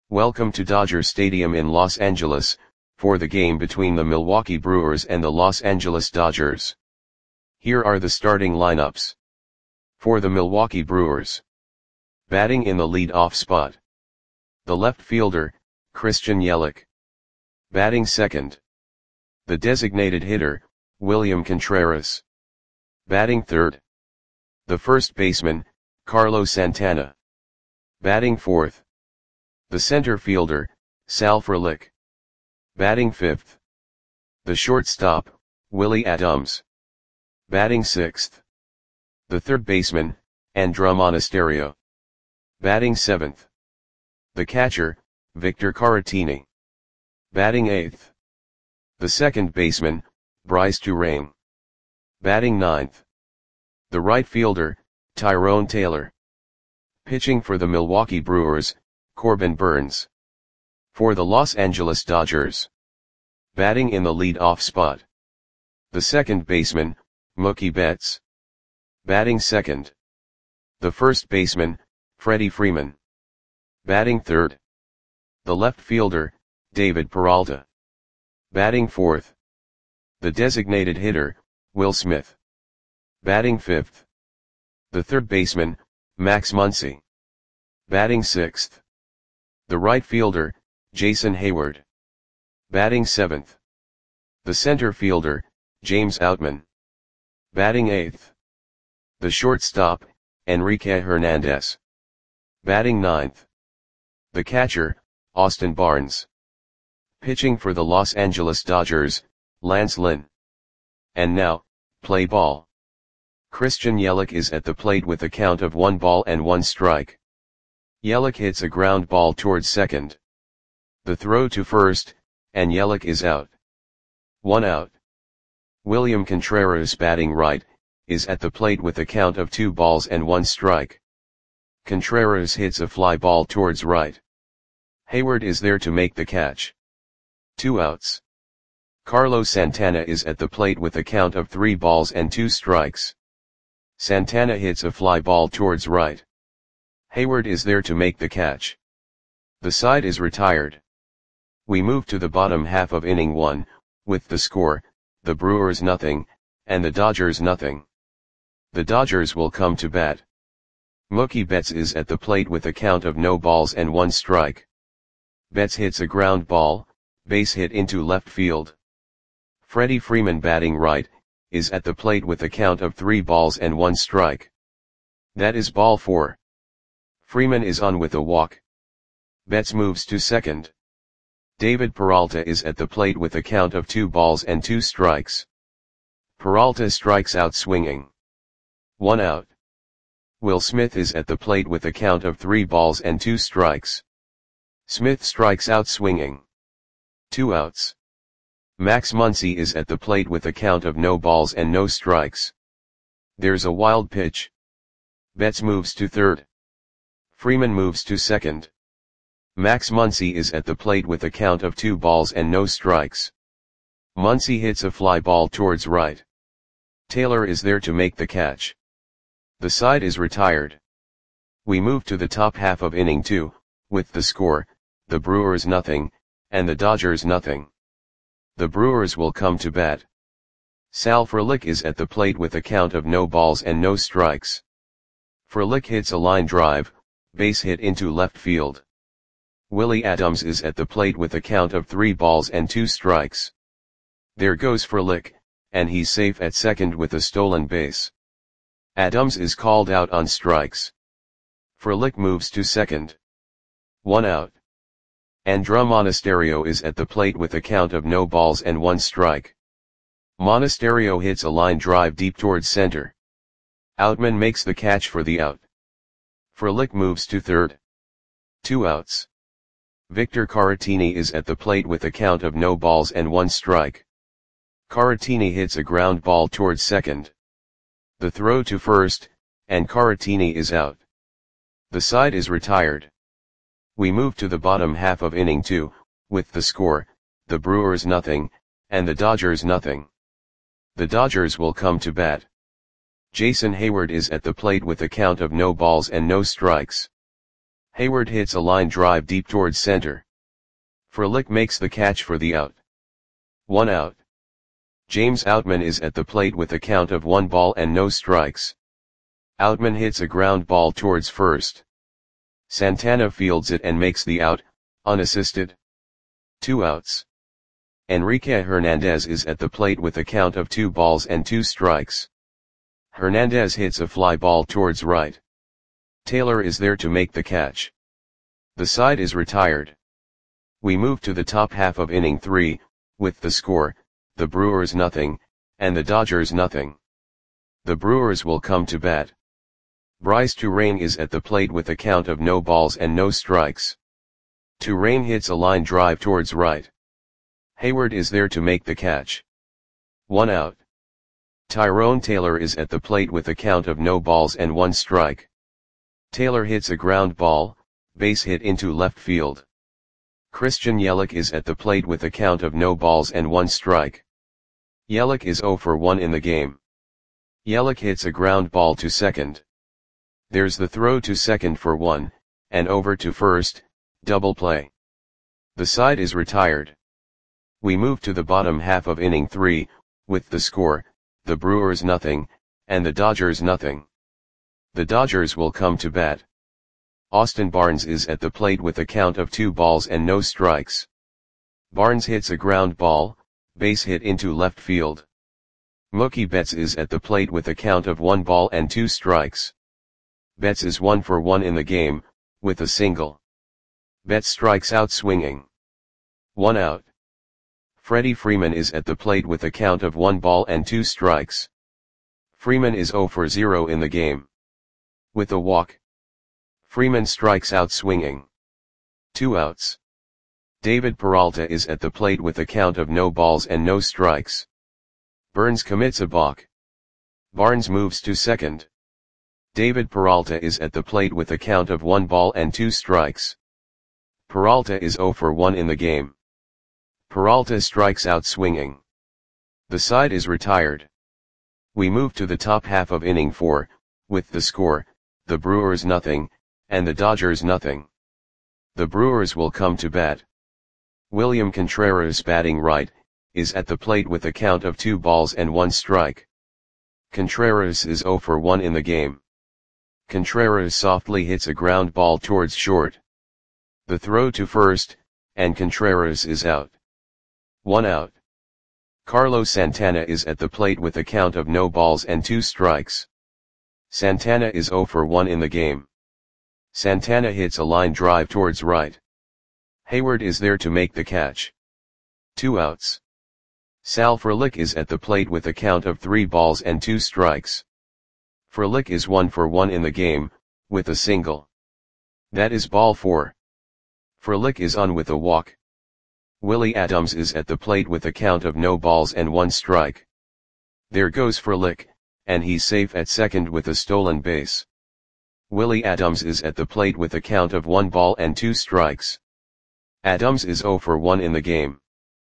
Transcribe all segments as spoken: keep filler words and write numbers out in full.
Welcome to Dodger Stadium in Los Angeles, for the game between the Milwaukee Brewers and the Los Angeles Dodgers. Here are the starting lineups. For the Milwaukee Brewers. Batting in the lead-off spot. The left fielder, Christian Yelich. Batting second. The designated hitter, William Contreras. Batting third. The first baseman, Carlos Santana. Batting fourth. The center fielder, Sal Frelick. Batting fifth. The shortstop, Willie Adams. Batting sixth. The third baseman, Andruw Monasterio. Batting seventh. The catcher, Victor Caratini. Batting eighth. The second baseman, Brice Turang. Batting ninth. The right fielder, Tyrone Taylor. Pitching for the Milwaukee Brewers, Corbin Burnes. For the Los Angeles Dodgers. Batting in the lead-off spot. The second baseman, Mookie Betts. Batting second. The first baseman, Freddie Freeman. Batting third. The left fielder, David Peralta. Batting fourth. The designated hitter, Will Smith. Batting fifth. The third baseman, Max Muncy. Batting sixth. The right fielder, Jason Heyward. Batting seventh. The center fielder, James Outman. Batting eighth. The shortstop, Enrique Hernandez. Batting ninth. The catcher, Austin Barnes. Pitching for the Los Angeles Dodgers, Lance Lynn. And now, play ball. Christian Yelich is at the plate with a count of one ball and one strike. Yelich hits a ground ball towards second. The throw to first, and Yelich is out. One out. William Contreras, batting right, is at the plate with a count of two balls and one strike. Contreras hits a fly ball towards right. Heyward is there to make the catch. Two outs. Carlos Santana is at the plate with a count of three balls and two strikes. Santana hits a fly ball towards right. Heyward is there to make the catch. The side is retired. We move to the bottom half of inning one, with the score, the Brewers nothing, and the Dodgers nothing. The Dodgers will come to bat. Mookie Betts is at the plate with a count of no balls and one strike. Betts hits a ground ball, base hit into left field. Freddie Freeman, batting right, is at the plate with a count of three balls and one strike. That is ball four. Freeman is on with a walk. Betts moves to second. David Peralta is at the plate with a count of two balls and two strikes. Peralta strikes out swinging. One out. Will Smith is at the plate with a count of three balls and two strikes. Smith strikes out swinging. Two outs. Max Muncy is at the plate with a count of no balls and no strikes. There's a wild pitch. Betts moves to third. Freeman moves to second. Max Muncy is at the plate with a count of two balls and no strikes. Muncy hits a fly ball towards right. Taylor is there to make the catch. The side is retired. We move to the top half of inning two, with the score, the Brewers nothing, and the Dodgers nothing. The Brewers will come to bat. Sal Frelick is at the plate with a count of no balls and no strikes. Frelick hits a line drive, base hit into left field. Willie Adams is at the plate with a count of three balls and two strikes. There goes Frelick, and he's safe at second with a stolen base. Adams is called out on strikes. Frelick moves to second. One out. Andruw Monasterio is at the plate with a count of no balls and one strike. Monasterio hits a line drive deep towards center. Outman makes the catch for the out. Frelick moves to third. Two outs. Victor Caratini is at the plate with a count of no balls and one strike. Caratini hits a ground ball towards second. The throw to first, and Caratini is out. The side is retired. We move to the bottom half of inning two, with the score, the Brewers nothing, and the Dodgers nothing. The Dodgers will come to bat. Jason Heyward is at the plate with a count of no balls and no strikes. Hayward hits a line drive deep towards center. Froelich makes the catch for the out. One out. James Outman is at the plate with a count of one ball and no strikes. Outman hits a ground ball towards first. Santana fields it and makes the out, unassisted. Two outs. Enrique Hernandez is at the plate with a count of two balls and two strikes. Hernandez hits a fly ball towards right. Taylor is there to make the catch. The side is retired. We move to the top half of inning three, with the score, the Brewers nothing, and the Dodgers nothing. The Brewers will come to bat. Bryce Turang is at the plate with a count of no balls and no strikes. Turang hits a line drive towards right. Hayward is there to make the catch. One out. Tyrone Taylor is at the plate with a count of no balls and one strike. Taylor hits a ground ball, base hit into left field. Christian Yelich is at the plate with a count of no balls and one strike. Yelich is oh for one in the game. Yelich hits a ground ball to second. There's the throw to second for one, and over to first, double play. The side is retired. We move to the bottom half of inning three, with the score, the Brewers nothing, and the Dodgers nothing. The Dodgers will come to bat. Austin Barnes is at the plate with a count of two balls and no strikes. Barnes hits a ground ball, base hit into left field. Mookie Betts is at the plate with a count of one ball and two strikes. Betts is one for one in the game, with a single. Betts strikes out swinging. One out. Freddie Freeman is at the plate with a count of one ball and two strikes. Freeman is oh for zero in the game. With a walk. Freeman strikes out swinging. Two outs. David Peralta is at the plate with a count of no balls and no strikes. Burns commits a balk. Barnes moves to second. David Peralta is at the plate with a count of one ball and two strikes. Peralta is oh for one in the game. Peralta strikes out swinging. The side is retired. We move to the top half of inning four, with the score, the Brewers nothing, and the Dodgers nothing. The Brewers will come to bat. William Contreras, batting right, is at the plate with a count of two balls and one strike. Contreras is oh for one in the game. Contreras softly hits a ground ball towards short. The throw to first, and Contreras is out. One out. Carlos Santana is at the plate with a count of no balls and two strikes. Santana is oh for one in the game. Santana hits a line drive towards right. Hayward is there to make the catch. Two outs. Sal Frelick is at the plate with a count of three balls and two strikes. Frelick is one for one in the game, with a single. That is ball four. Frelick is on with a walk. Willie Adams is at the plate with a count of no balls and one strike. There goes Frelick, and he's safe at second with a stolen base. Willie Adams is at the plate with a count of one ball and two strikes. Adams is oh for one in the game.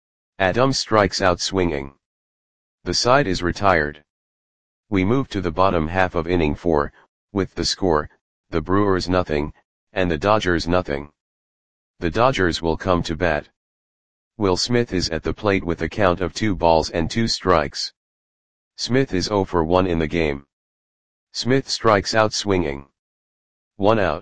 Adams strikes out swinging. The side is retired. We move to the bottom half of inning four, with the score, the Brewers nothing, and the Dodgers nothing. The Dodgers will come to bat. Will Smith is at the plate with a count of two balls and two strikes. Smith is oh for one in the game. Smith strikes out swinging. One out.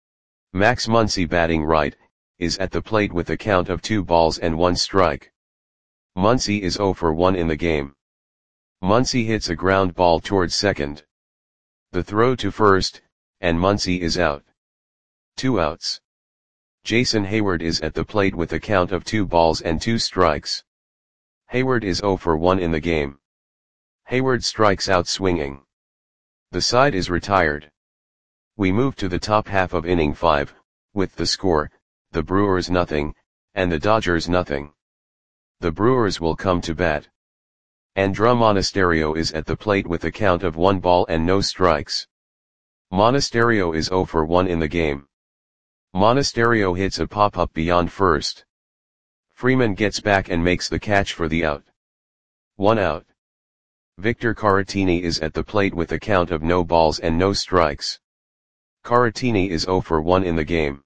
Max Muncy, batting right, is at the plate with a count of two balls and one strike. Muncy is oh for one in the game. Muncy hits a ground ball towards second. The throw to first, and Muncy is out. Two outs. Jason Hayward is at the plate with a count of two balls and two strikes. Hayward is oh for one in the game. Hayward strikes out swinging. The side is retired. We move to the top half of inning five, with the score, the Brewers nothing, and the Dodgers nothing. The Brewers will come to bat. Andruw Monasterio is at the plate with a count of one ball and no strikes. Monasterio is oh for one in the game. Monasterio hits a pop-up beyond first. Freeman gets back and makes the catch for the out. One out. Victor Caratini is at the plate with a count of no balls and no strikes. Caratini is zero for one in the game.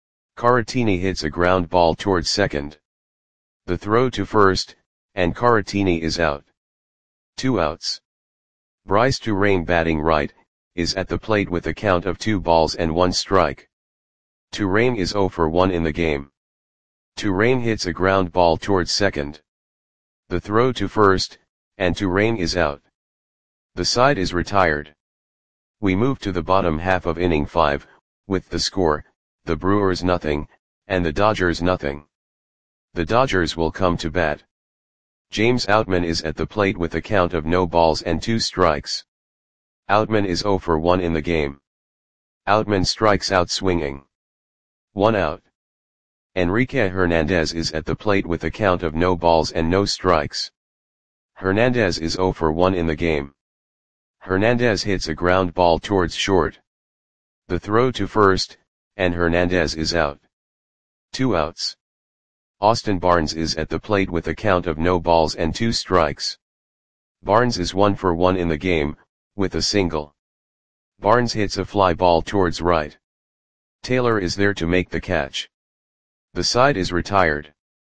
Caratini hits a ground ball towards second. The throw to first, and Caratini is out. Two outs. Bryce Touraine batting right, is at the plate with a count of two balls and one strike. Touraine is zero for one in the game. Touraine hits a ground ball towards second. The throw to first, and Touraine is out. The side is retired. We move to the bottom half of inning five, with the score, the Brewers nothing, and the Dodgers nothing. The Dodgers will come to bat. James Outman is at the plate with a count of no balls and two strikes. Outman is zero for one in the game. Outman strikes out swinging. One out. Enrique Hernandez is at the plate with a count of no balls and no strikes. Hernandez is zero for one in the game. Hernandez hits a ground ball towards short. The throw to first, and Hernandez is out. Two outs. Austin Barnes is at the plate with a count of no balls and two strikes. Barnes is one for one in the game, with a single. Barnes hits a fly ball towards right. Taylor is there to make the catch. The side is retired.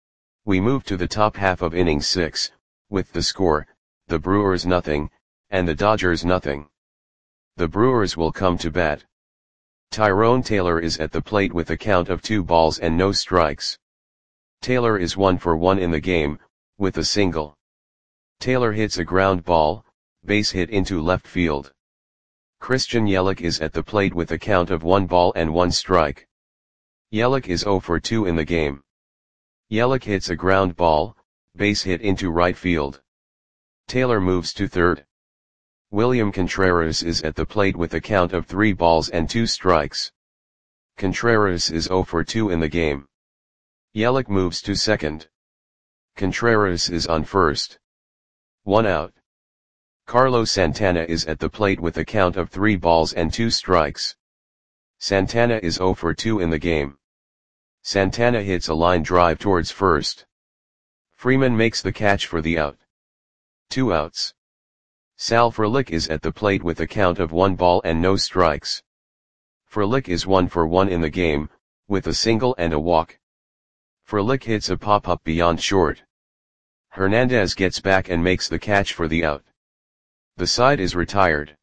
We move to the top half of inning six, with the score, the Brewers nothing, and the Dodgers nothing. The Brewers will come to bat. Tyrone Taylor is at the plate with a count of two balls and no strikes. Taylor is one for one in the game, with a single. Taylor hits a ground ball, base hit into left field. Christian Yelich is at the plate with a count of one ball and one strike. Yelich is zero for two in the game. Yelich hits a ground ball, base hit into right field. Taylor moves to third. William Contreras is at the plate with a count of three balls and two strikes. Contreras is zero for two in the game. Yelich moves to second. Contreras is on first. One out. Carlos Santana is at the plate with a count of three balls and two strikes. Santana is zero for two in the game. Santana hits a line drive towards first. Freeman makes the catch for the out. Two outs. Sal Frelick is at the plate with a count of one ball and no strikes. Frelick is one for one in the game, with a single and a walk. Frelick hits a pop-up beyond short. Hernandez gets back and makes the catch for the out. The side is retired.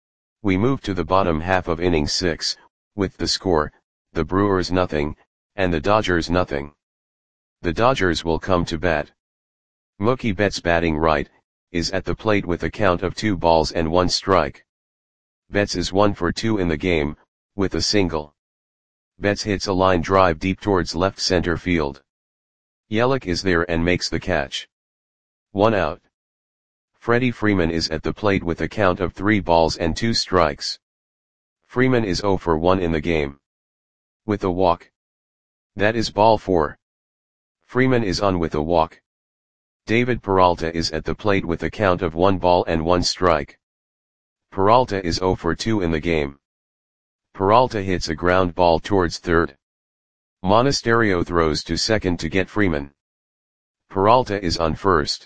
We move to the bottom half of inning six, with the score, the Brewers nothing, and the Dodgers nothing. The Dodgers will come to bat. Mookie Betts batting right, is at the plate with a count of two balls and one strike. Betts is one for two in the game, with a single. Betts hits a line drive deep towards left center field. Yelich is there and makes the catch. One out. Freddie Freeman is at the plate with a count of three balls and two strikes. Freeman is zero for one in the game. With a walk. That is ball four. Freeman is on with a walk. David Peralta is at the plate with a count of one ball and one strike. Peralta is zero for two in the game. Peralta hits a ground ball towards third. Monasterio throws to second to get Freeman. Peralta is on first.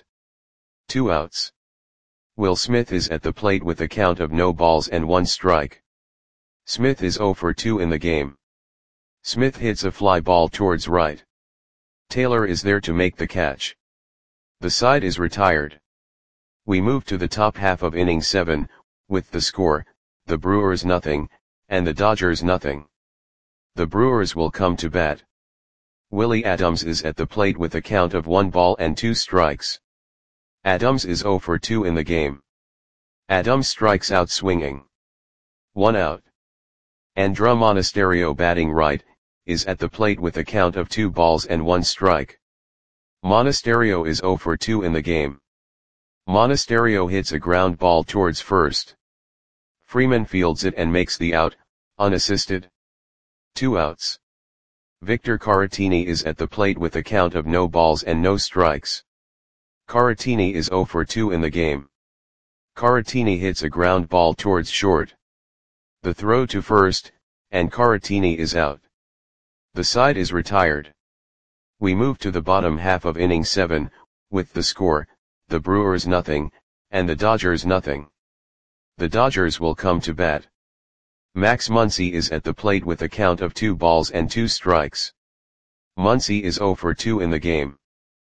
Two outs. Will Smith is at the plate with a count of no balls and one strike. Smith is zero for two in the game. Smith hits a fly ball towards right. Taylor is there to make the catch. The side is retired. We move to the top half of inning seven, with the score, the Brewers nothing, and the Dodgers nothing. The Brewers will come to bat. Willie Adams is at the plate with a count of one ball and two strikes. Adams is zero for two in the game. Adams strikes out swinging. One out. Andruw Monasterio batting right, is at the plate with a count of two balls and one strike. Monasterio is zero for two in the game. Monasterio hits a ground ball towards first. Freeman fields it and makes the out, unassisted. Two outs. Victor Caratini is at the plate with a count of no balls and no strikes. Caratini is zero for two in the game. Caratini hits a ground ball towards short. The throw to first, and Caratini is out. The side is retired. We move to the bottom half of inning seven, with the score, the Brewers nothing, and the Dodgers nothing. The Dodgers will come to bat. Max Muncy is at the plate with a count of two balls and two strikes. Muncy is zero for two in the game.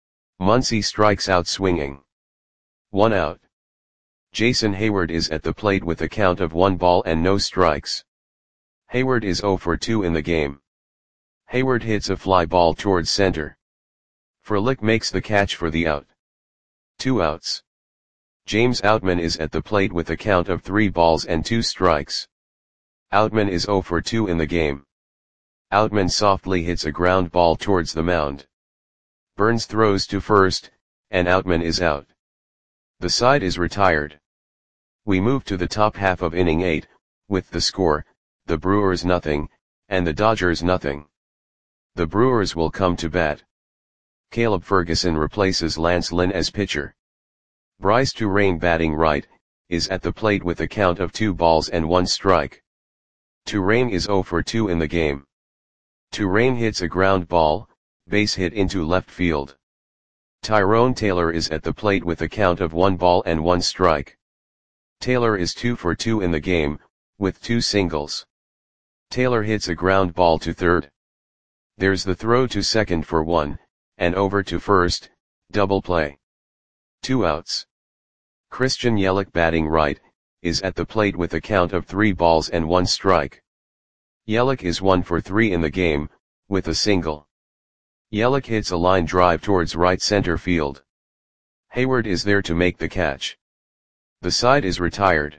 Muncy strikes out swinging. One out. Jason Heyward is at the plate with a count of one ball and no strikes. Heyward is zero for two in the game. Heyward hits a fly ball towards center. Frelick makes the catch for the out. Two outs. James Outman is at the plate with a count of three balls and two strikes. Outman is zero for two in the game. Outman softly hits a ground ball towards the mound. Burns throws to first, and Outman is out. The side is retired. We move to the top half of inning eight, with the score, the Brewers nothing, and the Dodgers nothing. The Brewers will come to bat. Caleb Ferguson replaces Lance Lynn as pitcher. Bryce Turang, batting right, is at the plate with a count of two balls and one strike. Turang is zero for two in the game. Turang hits a ground ball, base hit into left field. Tyrone Taylor is at the plate with a count of one ball and one strike. Taylor is two for two in the game, with two singles. Taylor hits a ground ball to third. There's the throw to second for one, and over to first, double play. Two outs. Christian Yelich, batting right, is at the plate with a count of three balls and one strike. Yelich is one for three in the game, with a single. Yelich hits a line drive towards right center field. Heyward is there to make the catch. The side is retired.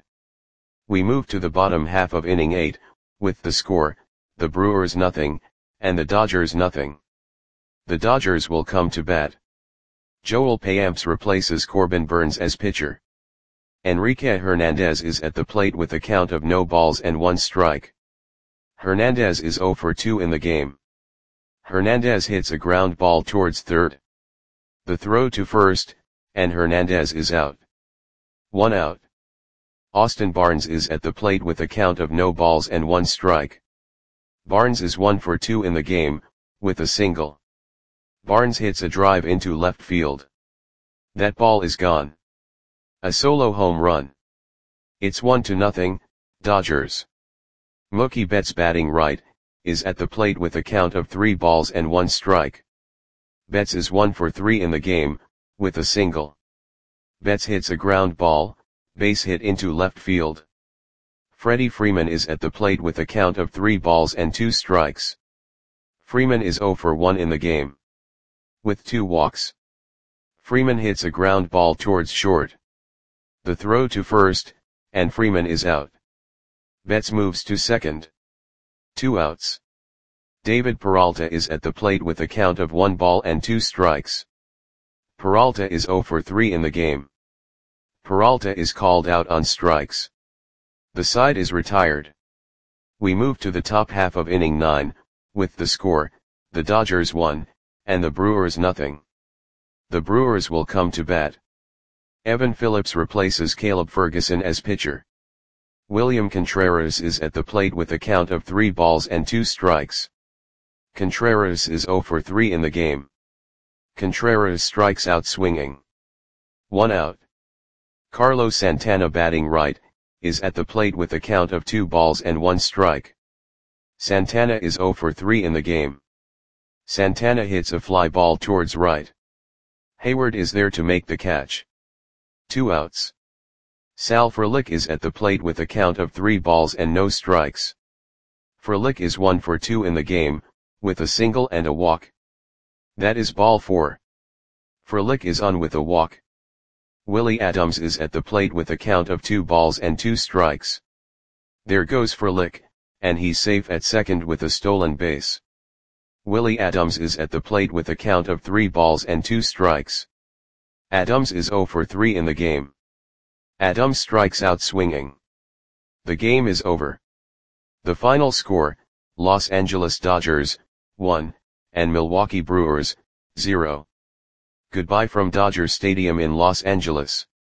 We move to the bottom half of inning eight, with the score, the Brewers nothing, and the Dodgers nothing. The Dodgers will come to bat. Joel Payamps replaces Corbin Burns as pitcher. Enrique Hernandez is at the plate with a count of no balls and one strike. Hernandez is zero for two in the game. Hernandez hits a ground ball towards third. The throw to first, and Hernandez is out. One out. Austin Barnes is at the plate with a count of no balls and one strike. Barnes is one for two in the game, with a single. Barnes hits a drive into left field. That ball is gone. A solo home run. It's one to nothing, Dodgers. Mookie Betts, batting right, is at the plate with a count of three balls and one strike. Betts is one for three in the game, with a single. Betts hits a ground ball, base hit into left field. Freddie Freeman is at the plate with a count of three balls and two strikes. Freeman is zero for one in the game. With two walks. Freeman hits a ground ball towards short. The throw to first, and Freeman is out. Betts moves to second. Two outs. David Peralta is at the plate with a count of one ball and two strikes. Peralta is zero for three in the game. Peralta is called out on strikes. The side is retired. We move to the top half of inning nine, with the score, the Dodgers one, and the Brewers nothing. The Brewers will come to bat. Evan Phillips replaces Caleb Ferguson as pitcher. William Contreras is at the plate with a count of three balls and two strikes. Contreras is zero for three in the game. Contreras strikes out swinging. One out. Carlos Santana, batting right, is at the plate with a count of two balls and one strike. Santana is zero for three in the game. Santana hits a fly ball towards right. Heyward is there to make the catch. Two outs. Sal Frelick is at the plate with a count of three balls and no strikes. Frelick is one for two in the game, with a single and a walk. That is ball four. Frelick is on with a walk. Willie Adams is at the plate with a count of two balls and two strikes. There goes Frelick, and he's safe at second with a stolen base. Willie Adams is at the plate with a count of three balls and two strikes. Adams is zero for three in the game. Adams strikes out swinging. The game is over. The final score, Los Angeles Dodgers, one, and Milwaukee Brewers, zero. Goodbye from Dodger Stadium in Los Angeles.